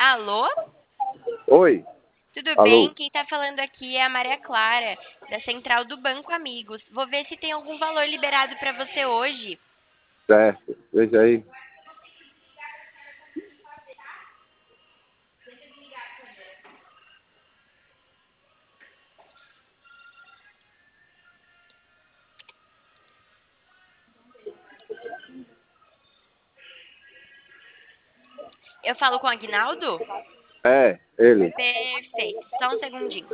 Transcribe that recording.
Alô? Oi, Tudo bem? alô, Quem tá falando aqui é a Maria Clara, da Central do Banco Amigos. Vou ver se tem algum valor liberado para você hoje. certo, veja aí. Eu falo com o Aguinaldo? É, ele. Perfeito, só um segundinho.